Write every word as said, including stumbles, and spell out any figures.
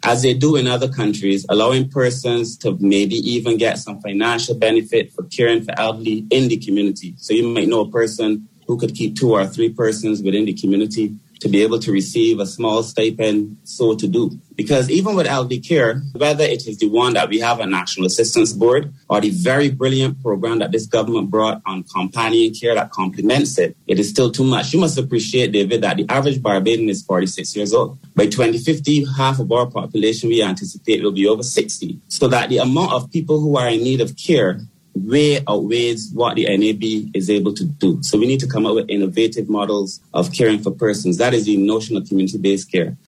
as they do in other countries, allowing persons to maybe even get some financial benefit for caring for elderly in the community. So you might know a person who could keep two or three persons within the community to be able to receive a small stipend, so to do. Because even with elderly care, whether it is the one that we have a National Assistance Board or the very brilliant program that this government brought on companion care that complements it, it is still too much. You must appreciate, David, that the average Barbadian is forty-six years old. By twenty fifty, half of our population we anticipate will be over sixty. So that the amount of people who are in need of care way outweighs what the N A B is able to do. So we need to come up with innovative models of caring for persons. That is the notion of community-based care.